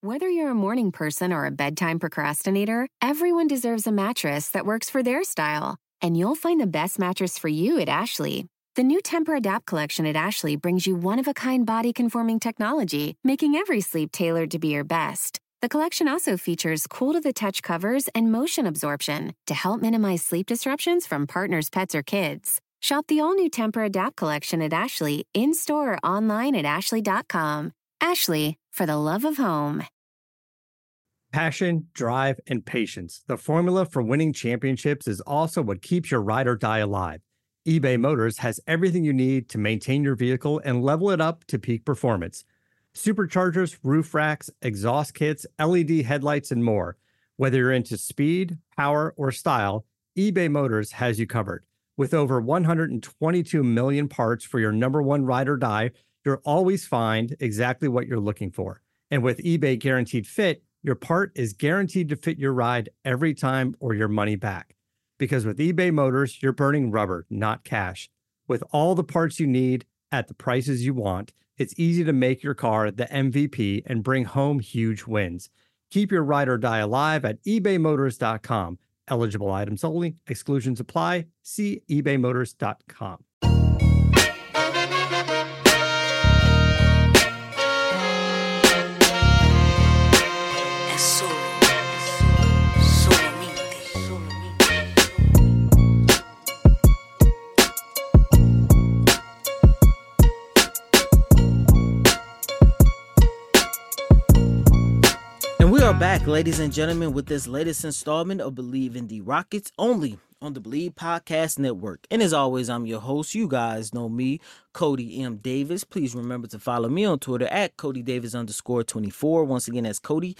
Whether you're a morning person or a bedtime procrastinator, everyone deserves a mattress that works for their style. And you'll find the best mattress for you at Ashley. The new Temper-Adapt collection at Ashley brings you one-of-a-kind body-conforming technology, making every sleep tailored to be your best. The collection also features cool-to-the-touch covers and motion absorption to help minimize sleep disruptions from partners, pets, or kids. Shop the all-new Temper-Adapt collection at Ashley, in-store or online at ashley.com. Ashley, for the love of home. Passion, drive, and patience. The formula for winning championships is also what keeps your ride or die alive. eBay Motors has everything you need to maintain your vehicle and level it up to peak performance. Superchargers, roof racks, exhaust kits, LED headlights, and more. Whether you're into speed, power, or style, eBay Motors has you covered. With over 122 million parts for your number one ride or die, you'll always find exactly what you're looking for. And with eBay Guaranteed Fit, your part is guaranteed to fit your ride every time or your money back. Because with eBay Motors, you're burning rubber, not cash. With all the parts you need at the prices you want, it's easy to make your car the MVP and bring home huge wins. Keep your ride or die alive at ebaymotors.com. Eligible items only. Exclusions apply. See ebaymotors.com. We are back, ladies and gentlemen, with this latest installment of Believe in the Rockets, only on the Believe Podcast Network. And as always, I'm your host. You guys know me, Cody M. Davis. Please remember to follow me on Twitter at CodyDavis_24. Once again, that's Cody,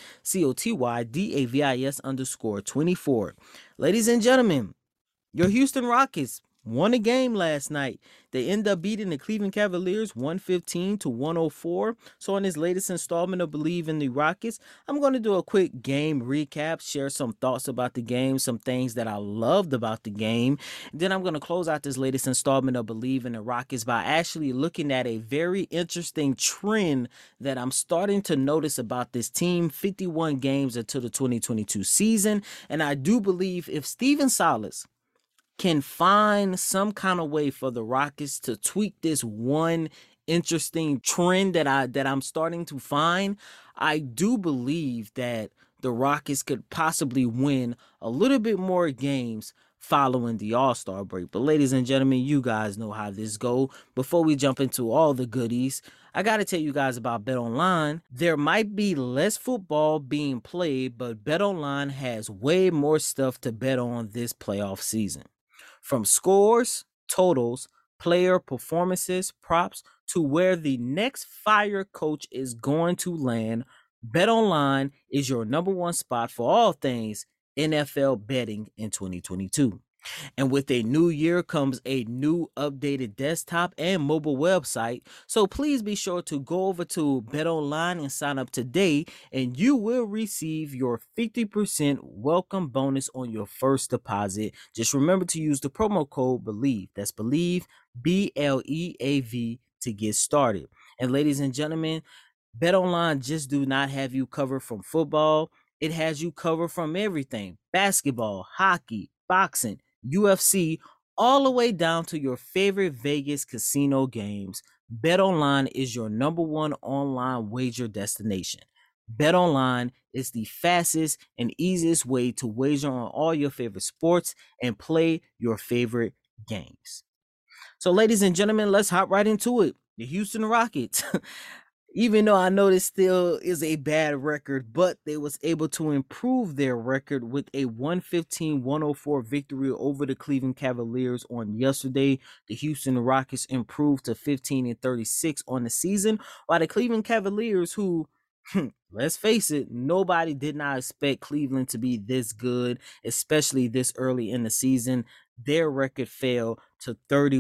COTYDAVIS_24. Ladies and gentlemen, your Houston Rockets won a game last night. They end up beating the Cleveland Cavaliers 115-104. So in this latest installment of Believe in the Rockets, I'm going to do a quick game recap, share some thoughts about the game, some things that I loved about the game. Then I'm going to close out this latest installment of Believe in the Rockets by actually looking at a very interesting trend that I'm starting to notice about this team 51 games into the 2022 season. And I do believe if Stephen Silas can find some kind of way for the Rockets to tweak this one interesting trend that I'm starting to find, I do believe that the Rockets could possibly win a little bit more games following the All-Star break. But ladies and gentlemen, you guys know how this go. Before we jump into all the goodies, I got to tell you guys about BetOnline. There might be less football being played, but BetOnline has way more stuff to bet on this playoff season. From scores, totals, player performances, props, to where the next fire coach is going to land, BetOnline is your number one spot for all things NFL betting in 2022. And with a new year comes a new updated desktop and mobile website. So please be sure to go over to BetOnline and sign up today, and you will receive your 50% welcome bonus on your first deposit. Just remember to use the promo code BELIEVE. That's BELIEVE, BLEAV, to get started. And ladies and gentlemen, BetOnline just do not have you covered from football. It has you covered from everything: basketball, hockey, boxing, UFC, all the way down to your favorite Vegas casino games. BetOnline is your number one online wager destination. BetOnline is the fastest and easiest way to wager on all your favorite sports and play your favorite games. So ladies and gentlemen, let's hop right into it. The Houston Rockets. Even though I know this still is a bad record, but they was able to improve their record with a 115-104 victory over the Cleveland Cavaliers on yesterday. The Houston Rockets improved to 15-36 on the season, while the Cleveland Cavaliers, who, let's face it, nobody did not expect Cleveland to be this good, especially this early in the season. Their record fell to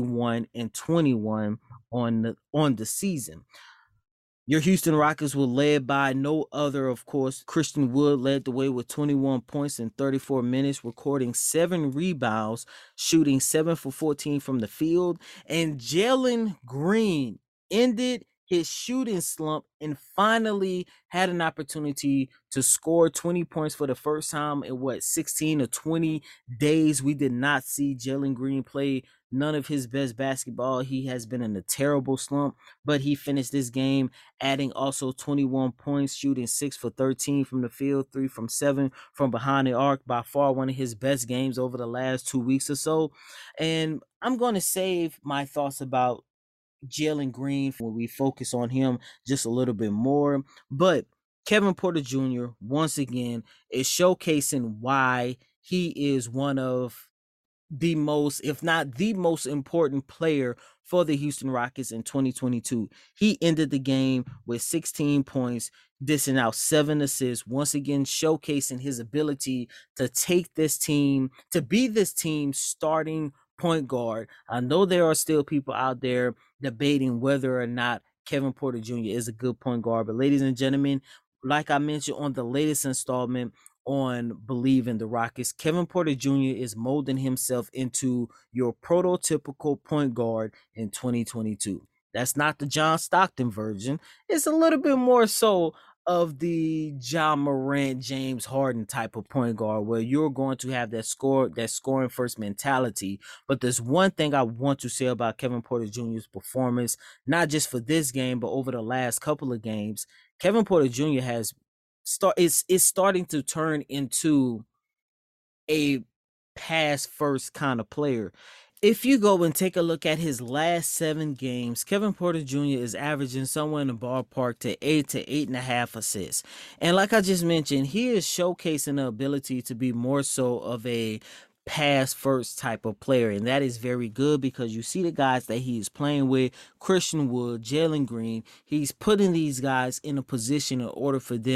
31-21 on the season. Your Houston Rockets were led by no other, of course. Christian Wood led the way with 21 points in 34 minutes, recording 7 rebounds, shooting 7 for 14 from the field. And Jalen Green ended his shooting slump and finally had an opportunity to score 20 points for the first time in 16 or 20 days. We did not see Jalen Green play none of his best basketball. He has been in a terrible slump, but he finished this game adding also 21 points, shooting 6 for 13 from the field, 3 from 7 from behind the arc. By far one of his best games over the last 2 weeks or so. And I'm going to save my thoughts about Jalen Green when we focus on him just a little bit more. But Kevin Porter Jr. once again is showcasing why he is one of the most, if not the most important player for the Houston Rockets in 2022. He ended the game with 16 points, dishing out 7 assists, once again showcasing his ability to take this team, to be this team's starting point guard. I know there are still people out there debating whether or not Kevin Porter Jr. is a good point guard, but ladies and gentlemen, like I mentioned on the latest installment on Believe in the Rockets, Kevin Porter Jr. is molding himself into your prototypical point guard in 2022. That's not the John Stockton version. It's a little bit more so of the Ja Morant, James Harden type of point guard, where you're going to have that scoring first mentality. But there's one thing I want to say about Kevin Porter Jr.'s performance, not just for this game, but over the last couple of games. Kevin Porter Jr. is starting to turn into a pass first kind of player. If you go and take a look at his last 7 games, Kevin Porter Jr. is averaging somewhere in the ballpark to 8 to 8.5 assists. And like I just mentioned, he is showcasing the ability to be more so of a pass first type of player, and that is very good because you see the guys that he is playing with, Christian Wood, Jalen Green, he's putting these guys in a position in order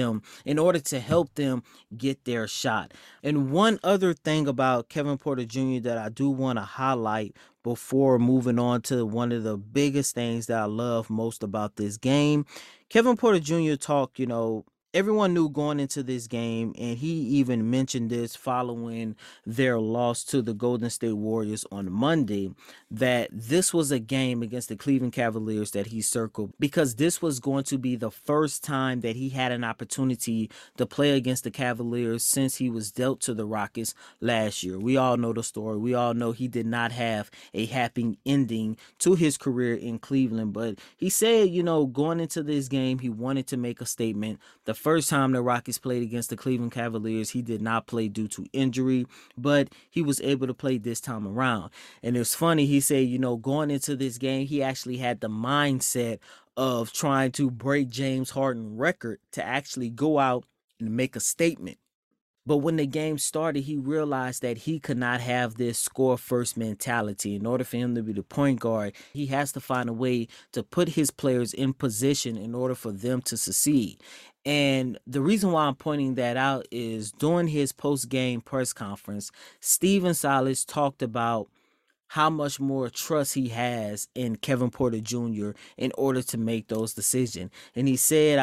to help them get their shot. And one other thing about Kevin Porter Jr. that I do want to highlight before moving on to one of the biggest things that I love most about this game, Kevin Porter Jr. talked, everyone knew going into this game, and he even mentioned this following their loss to the Golden State Warriors on Monday, that this was a game against the Cleveland Cavaliers that he circled because this was going to be the first time that he had an opportunity to play against the Cavaliers since he was dealt to the Rockets last year. We all know the story. We all know he did not have a happy ending to his career in Cleveland, but he said, going into this game, he wanted to make a statement. The first time the Rockets played against the Cleveland Cavaliers, he did not play due to injury, but he was able to play this time around. And it's funny, he said, going into this game, he actually had the mindset of trying to break James Harden's record to actually go out and make a statement. But when the game started, he realized that he could not have this score first mentality. In order for him to be the point guard, he has to find a way to put his players in position in order for them to succeed. And the reason why I'm pointing that out is during his post-game press conference, Stephen Silas talked about how much more trust he has in Kevin Porter Jr. in order to make those decisions. And he said,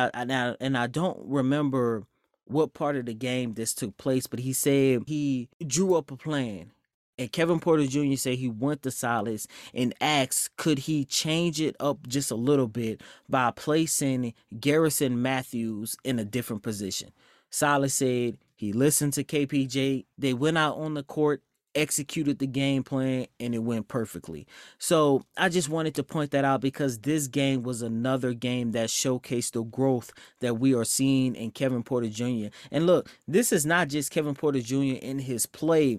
I don't remember what part of the game this took place, but he said he drew up a plan. And Kevin Porter Jr. said he went to Silas and asked, could he change it up just a little bit by placing Garrison Matthews in a different position? Silas said he listened to KPJ. They went out on the court, executed the game plan, and it went perfectly. So I just wanted to point that out because this game was another game that showcased the growth that we are seeing in Kevin Porter Jr. And look, this is not just Kevin Porter Jr. in his play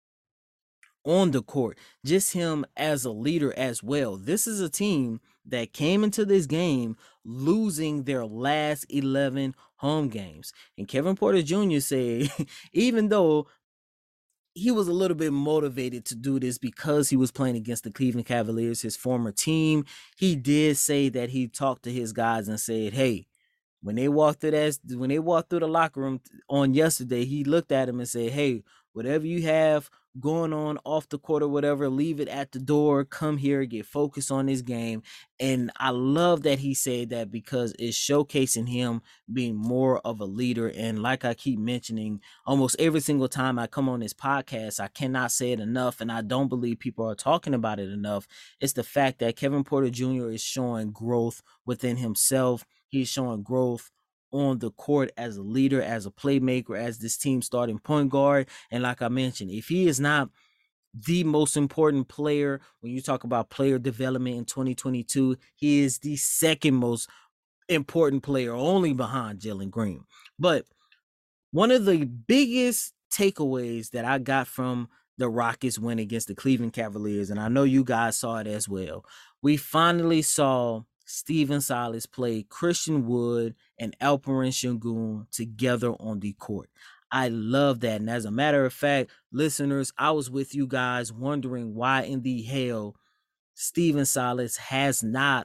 on the court, just him as a leader as well. This is a team that came into this game losing their last 11 home games. And Kevin Porter Jr. said, even though he was a little bit motivated to do this because he was playing against the Cleveland Cavaliers, his former team, he did say that he talked to his guys and said, hey, when they walked through the locker room on yesterday, he looked at him and said, hey, whatever you have, going on off the court or whatever, leave it at the door, come here, get focused on this game. And I love that he said that because it's showcasing him being more of a leader. And like I keep mentioning, almost every single time I come on this podcast, I cannot say it enough, and I don't believe people are talking about it enough. It's the fact that Kevin Porter Jr. is showing growth within himself. He's showing growth on the court as a leader, as a playmaker, as this team starting point guard. And like I mentioned, if he is not the most important player when you talk about player development in 2022, he is the second most important player, only behind Jalen Green. But one of the biggest takeaways that I got from the Rockets win against the Cleveland Cavaliers, and I know you guys saw it as well, we finally saw Stephen Silas play Christian Wood and Alperen Sengun together on the court. I love that. And as a matter of fact, listeners, I was with you guys wondering why in the hell Stephen Silas has not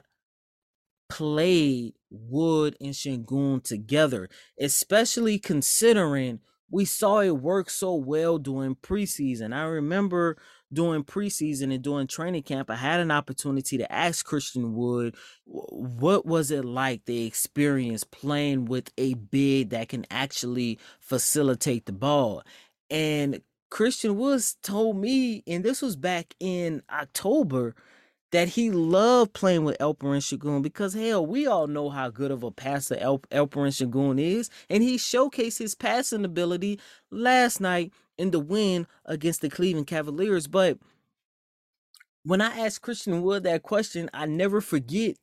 played Wood and Sengun together, especially considering we saw it work so well during preseason. I remember during preseason and during training camp, I had an opportunity to ask Christian Wood, what was it like, the experience playing with a big that can actually facilitate the ball? And Christian Woods told me, and this was back in October, that he loved playing with Alperen Sengun because, hell, we all know how good of a passer Alperen Sengun is, and he showcased his passing ability last night in the win against the Cleveland Cavaliers. But when I asked Christian Wood that question, I never forget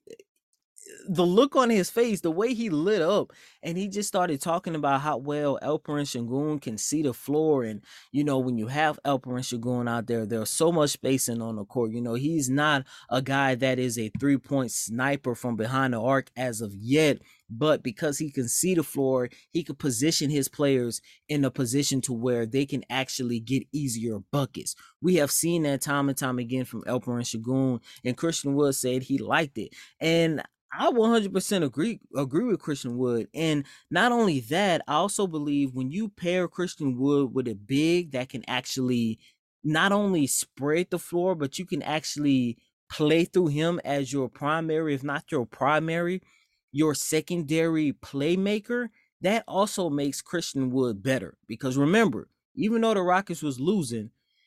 the look on his face, the way he lit up, and he just started talking about how well Alperen Sengun can see the floor. And, you know, when you have Alperen Sengun out there, there's so much spacing on the court. You know, he's not a guy that is a three-point sniper from behind the arc as of yet, but because he can see the floor, he could position his players in a position to where they can actually get easier buckets. We have seen that time and time again from Alperen Sengun, and Christian Wood said he liked it. And I 100% agree with Christian Wood. And not only that, I also believe when you pair Christian Wood with a big that can actually not only spread the floor, but you can actually play through him as your primary, if not your primary, your secondary playmaker, that also makes Christian Wood better. Because remember, even though the Rockets was losing,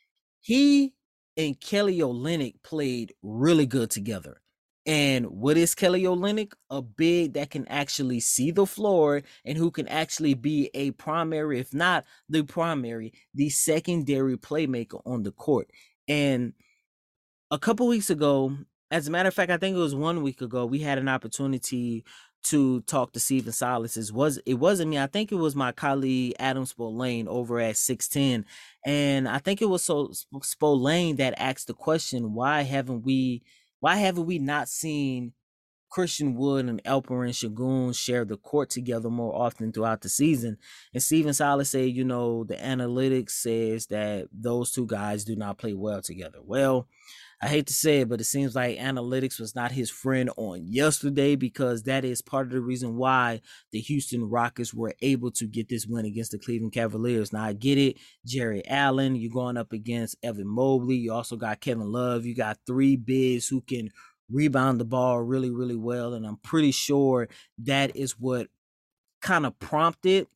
he and Kelly Olynyk played really good together. And what is Kelly Olynyk? A big that can actually see the floor and who can actually be a primary, if not the primary, the secondary playmaker on the court. And a couple weeks ago, as a matter of fact, I think it was 1 week ago, we had an opportunity to talk to Stephen Silas. It wasn't me. I think it was my colleague Adam Spolane over at 610. And I think it was Spolane that asked the question, why haven't we not seen Christian Wood and Alperen Sengun share the court together more often throughout the season? And Stephen Silas said, you know, the analytics says that those two guys do not play well together. Well, I hate to say it, but it seems like analytics was not his friend on yesterday, because that is part of the reason why the Houston Rockets were able to get this win against the Cleveland Cavaliers. Now, I get it. Jerry Allen, you're going up against Evan Mobley. You also got Kevin Love. You got three bigs who can rebound the ball really, really well. And I'm pretty sure that is what kind of prompted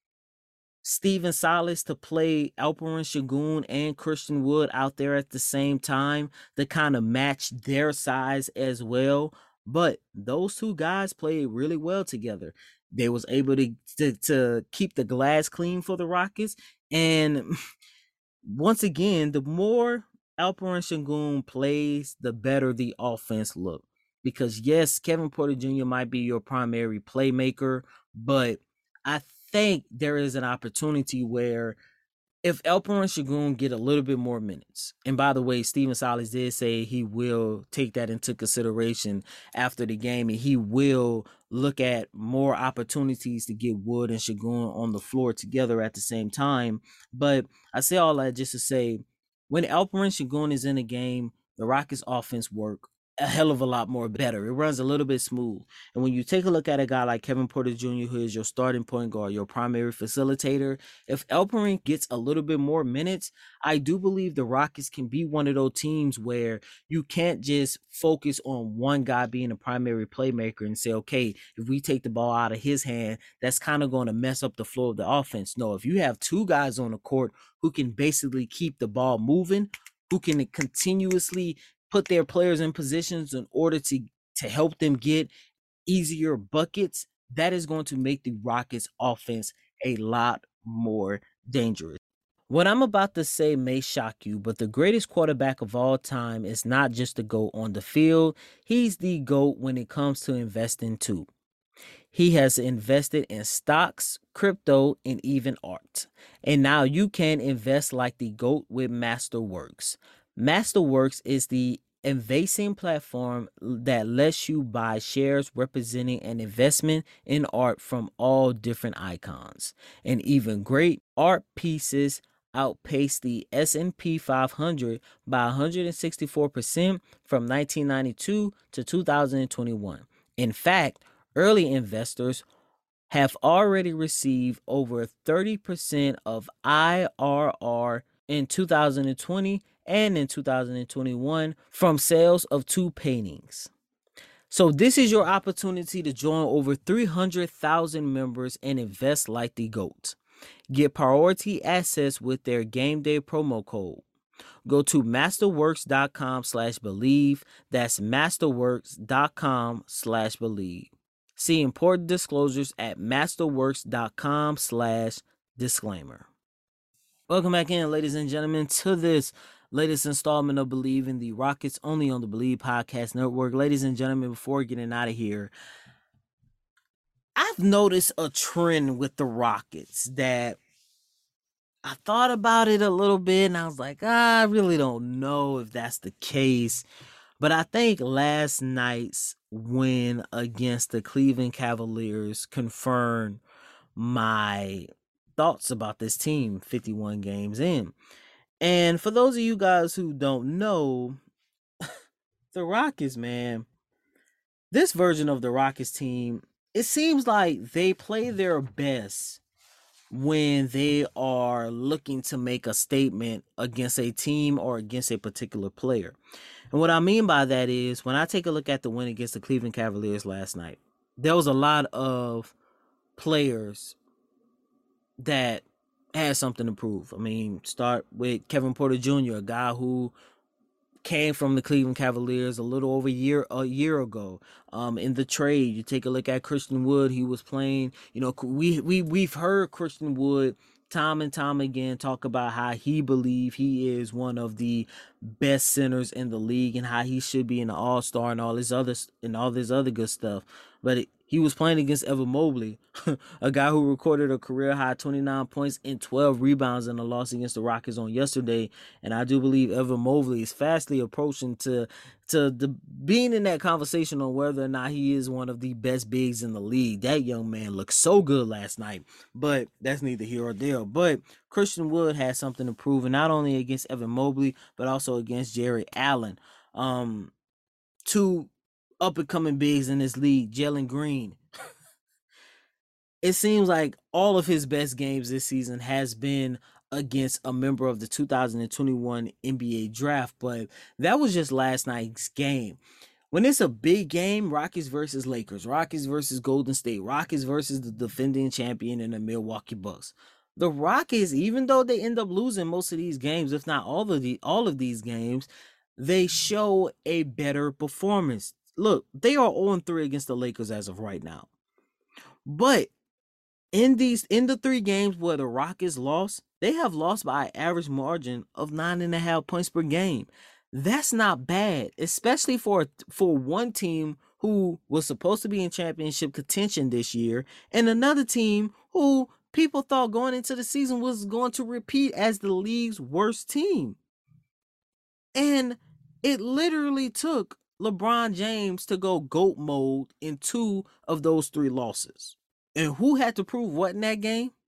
Stephen Silas to play Alperen Sengun and Christian Wood out there at the same time to kind of match their size as well. But those two guys played really well together. They was able to keep the glass clean for the Rockets. And once again, the more Alperen Sengun plays, the better the offense look. Because yes, Kevin Porter Jr. might be your primary playmaker, but I think there is an opportunity where if Alperen Sengun get a little bit more minutes, and by the way, Stephen Silas did say he will take that into consideration after the game, and he will look at more opportunities to get Wood and Sengun on the floor together at the same time. But I say all that just to say, when Alperen Sengun is in the game, the Rockets offense work. a hell of a lot more better. It runs a little bit smooth. And when you take a look at a guy like Kevin Porter Jr., who is your starting point guard, your primary facilitator, if Alperen gets a little bit more minutes, I do believe the Rockets can be one of those teams where you can't just focus on one guy being a primary playmaker and say, okay, if we take the ball out of his hand, that's kind of going to mess up the flow of the offense. No, if you have two guys on the court who can basically keep the ball moving, who can continuously put their players in positions in order to help them get easier buckets, that is going to make the Rockets offense a lot more dangerous. What I'm about to say may shock you, but the greatest quarterback of all time is not just the GOAT on the field. He's the GOAT when it comes to investing too. He has invested in stocks, crypto, and even art. And now you can invest like the GOAT with Masterworks. Masterworks is the investing platform that lets you buy shares representing an investment in art from all different icons. And even great art pieces outpaced the S&P 500 by 164% from 1992 to 2021. In fact, early investors have already received over 30% of IRR in 2020 and in 2021 from sales of two paintings. So this is your opportunity to join over 300,000 members and invest like the GOAT. Get priority access with their game day promo code. Go to masterworks.com/believe. That's masterworks.com/believe. See important disclosures at masterworks.com/disclaimer. Welcome back in, ladies and gentlemen, to this latest installment of Believe in the Rockets, only on the Believe Podcast Network. Ladies and gentlemen, before getting out of here, I've noticed a trend with the Rockets that I thought about it a little bit and I was like, I really don't know if that's the case. But I think last night's win against the Cleveland Cavaliers confirmed my thoughts about this team 51 games in. And for those of you guys who don't know, the Rockets, man, this version of the Rockets team, it seems like they play their best when they are looking to make a statement against a team or against a particular player. And what I mean by that is when I take a look at the win against the Cleveland Cavaliers last night, there was a lot of players that had something to prove. I mean, start with Kevin Porter Jr., a guy who came from the Cleveland Cavaliers a little over a year ago. In the trade, you take a look at Christian Wood. He was playing. You know, we've heard Christian Wood time and time again talk about how he believes he is one of the best centers in the league and how he should be an all-star and all this other good stuff. But he was playing against Evan Mobley, a guy who recorded a career-high 29 points and 12 rebounds in a loss against the Rockets on yesterday. And I do believe Evan Mobley is fastly approaching to being in that conversation on whether or not he is one of the best bigs in the league. That young man looked so good last night, but that's neither here or there. But Christian Wood has something to prove, and not only against Evan Mobley, but also against Jarrett Allen. Two up-and-coming bigs in this league, Jalen Green. It seems like all of his best games this season has been against a member of the 2021 NBA draft, but that was just last night's game. When it's a big game, Rockets versus Lakers, Rockets versus Golden State, Rockets versus the defending champion in the Milwaukee Bucks. The Rockets, even though they end up losing most of these games, if not all of these games, they show a better performance. Look, they are 0-3 against the Lakers as of right now. But in the 3 games where the Rockets lost, they have lost by an average margin of 9.5 points per game. That's not bad, especially for one team who was supposed to be in championship contention this year, and another team who people thought going into the season was going to repeat as the league's worst team. And it literally took LeBron James to go GOAT mode in 2 of those 3 losses. And who had to prove what in that game?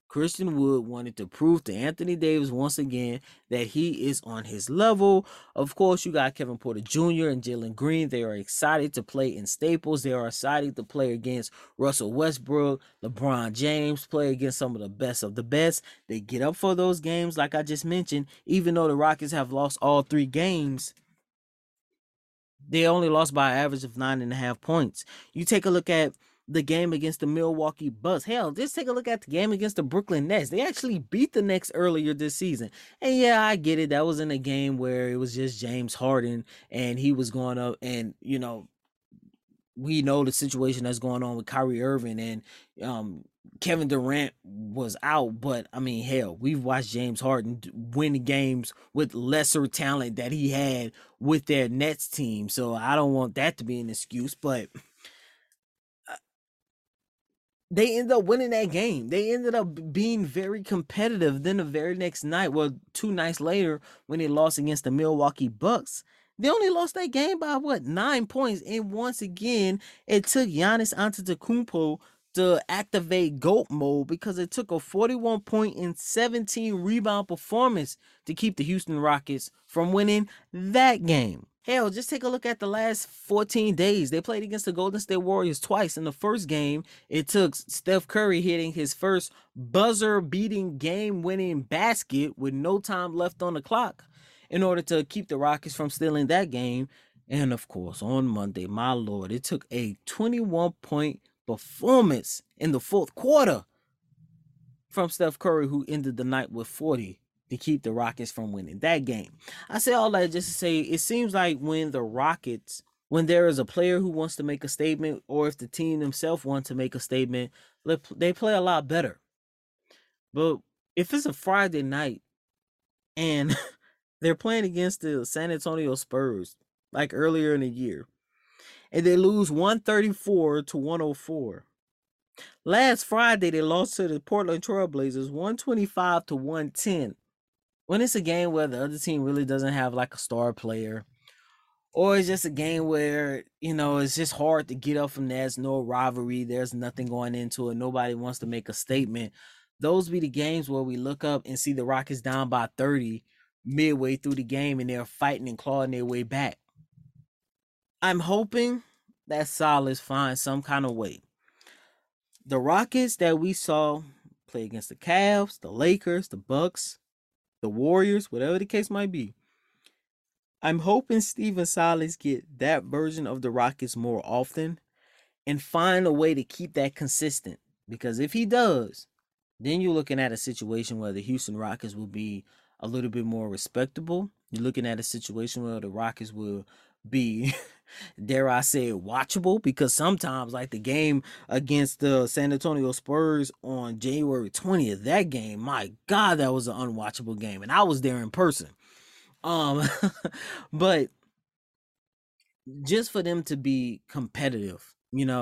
Christian Wood wanted to prove to Anthony Davis once again that he is on his level. Of course, you got Kevin Porter Jr. and Jalen Green. They are excited to play in Staples. They are excited to play against Russell Westbrook, LeBron James, play against some of the best of the best. They get up for those games, like I just mentioned. Even though the Rockets have lost all 3 games, they only lost by an average of 9.5 points. You take a look at the game against the Milwaukee Bucks. Hell, just take a look at the game against the Brooklyn Nets. They actually beat the Nets earlier this season. And yeah, I get it. That was in a game where it was just James Harden and he was going up, and we know the situation that's going on with Kyrie Irving, and Kevin Durant was out. But I mean, hell, we've watched James Harden win games with lesser talent that he had with their Nets team. So I don't want that to be an excuse, but they ended up winning that game. They ended up being very competitive. Then the very next night, well, 2 nights later, when they lost against the Milwaukee Bucks, they only lost that game by 9 points. And once again, it took Giannis Antetokounmpo to activate GOAT mode, because it took a 41-point and 17-rebound performance to keep the Houston Rockets from winning that game. Hell, just take a look at the last 14 days. They played against the Golden State Warriors twice. In the first game, it took Steph Curry hitting his first buzzer-beating game-winning basket with no time left on the clock in order to keep the Rockets from stealing that game. And of course, on Monday, my Lord, it took a 21-point performance in the fourth quarter from Steph Curry, who ended the night with 40. To keep the Rockets from winning that game. I say all that just to say, it seems like when there is a player who wants to make a statement, or if the team themselves wants to make a statement, they play a lot better. But if it's a Friday night and they're playing against the San Antonio Spurs, like earlier in the year, and they lose 134-104. Last Friday, they lost to the Portland Trailblazers 125-110. When it's a game where the other team really doesn't have like a star player, or it's just a game where, it's just hard to get up from that, there's no rivalry, there's nothing going into it, nobody wants to make a statement, those be the games where we look up and see the Rockets down by 30 midway through the game, and they're fighting and clawing their way back. I'm hoping that Silas finds some kind of way. The Rockets that we saw play against the Cavs, the Lakers, the Bucks, the Warriors, whatever the case might be, I'm hoping Stephen Silas get that version of the Rockets more often and find a way to keep that consistent. Because if he does, then you're looking at a situation where the Houston Rockets will be a little bit more respectable. You're looking at a situation where the Rockets will be, dare I say, watchable, because sometimes, like the game against the San Antonio Spurs on January 20th, that game, my God, that was an unwatchable game, and I was there in person. But just for them to be competitive,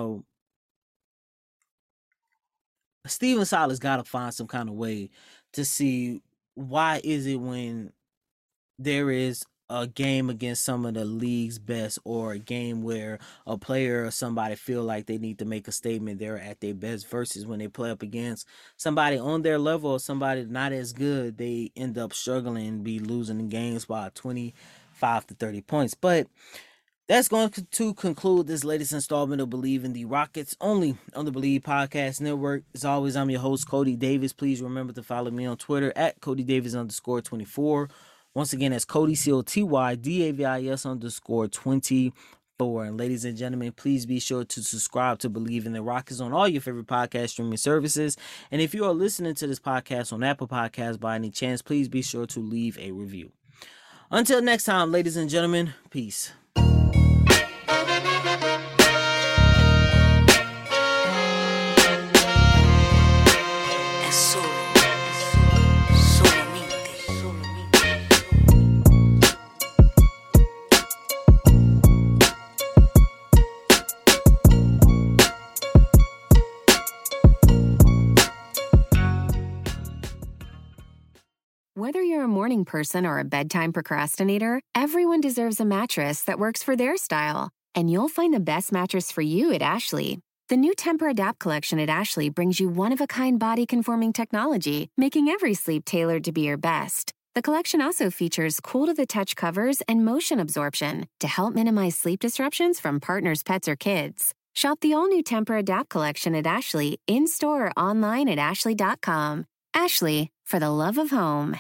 Stephen Silas got to find some kind of way to see why is it when there is a game against some of the league's best, or a game where a player or somebody feel like they need to make a statement, they're at their best, versus when they play up against somebody on their level or somebody not as good, they end up struggling and be losing the games by 25 to 30 points. But that's going to conclude this latest installment of Believe in the Rockets, only on the Believe Podcast Network. As always, I'm your host, Cody Davis. Please remember to follow me on Twitter at CodyDavis_24. Once again, that's Cody, COTYDAVIS_24. And ladies and gentlemen, please be sure to subscribe to Believe in the Rockets on all your favorite podcast streaming services. And if you are listening to this podcast on Apple Podcasts by any chance, please be sure to leave a review. Until next time, ladies and gentlemen, peace. Whether you're a morning person or a bedtime procrastinator, everyone deserves a mattress that works for their style. And you'll find the best mattress for you at Ashley. The new Temper-Adapt collection at Ashley brings you one-of-a-kind body-conforming technology, making every sleep tailored to be your best. The collection also features cool-to-the-touch covers and motion absorption to help minimize sleep disruptions from partners, pets, or kids. Shop the all-new Temper-Adapt collection at Ashley, in-store or online at ashley.com. Ashley, for the love of home.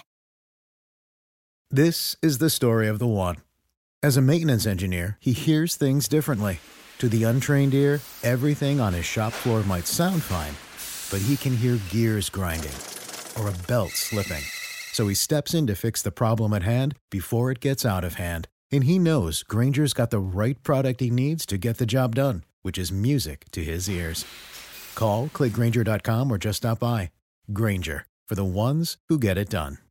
This is the story of the one. As a maintenance engineer, he hears things differently. To the untrained ear, everything on his shop floor might sound fine, but he can hear gears grinding or a belt slipping. So he steps in to fix the problem at hand before it gets out of hand. And he knows Grainger's got the right product he needs to get the job done, which is music to his ears. Call, click Grainger.com, or just stop by. Grainger, for the ones who get it done.